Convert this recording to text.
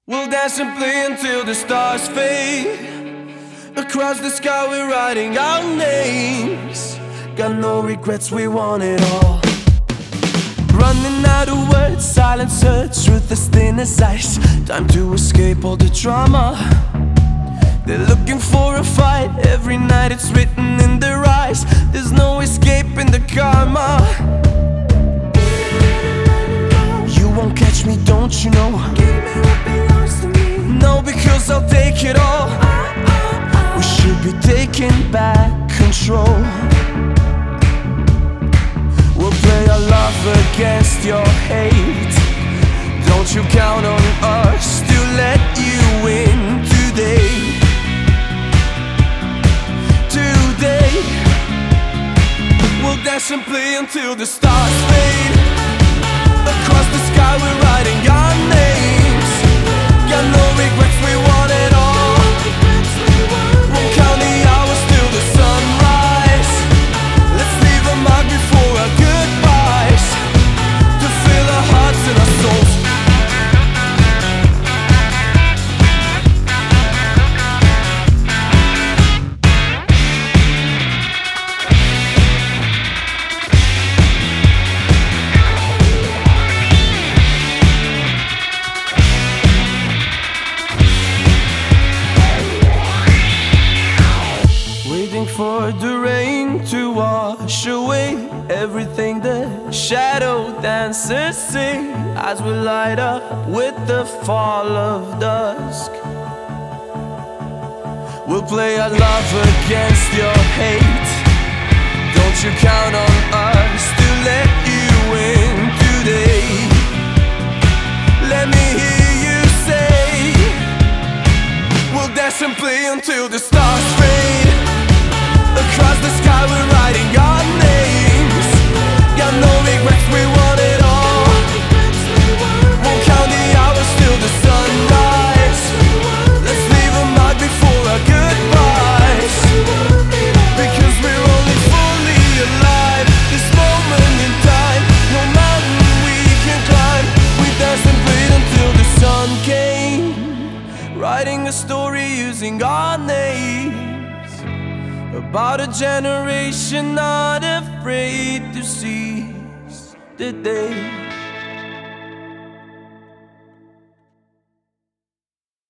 We'll dance and play until the stars fade. Across the sky we're writing our names. Got no regrets, we want it all. Running out of words, silence hurts, truth is thin as ice. Time to escape all the drama. They're looking for a fight, every night it's written in their eyes. There's no escaping the karma. You won't catch me, don't you know? Give me what belongs to me. No, because I'll take it all. We should be taking back control. We'll play our love against your hate. Don't you count on us to let you win today. Today we'll dance and play until the stars fade. Across the sky we're writing our names. Got no regrets, we want it all. Won't count the hours till the sunrise. Let's leave a mark before our goodbyes, to fill our hearts and our souls. Waiting for the rain to wash away everything the shadow dancers say, as we light up with the fall of dusk. We'll play our love against your hate. Don't you count on us to let you win today. Let me hear you say, we'll dance and play until the stars fade. Across the sky we're writing our names. Got no regrets, we want it all. Won't count the hours till the sunrise. Let's leave a mark before our goodbyes, because we're only fully alive this moment in time. No mountain we can climb. We danced and played until the sun came, writing a story using our names, about a generation not afraid to seize the day.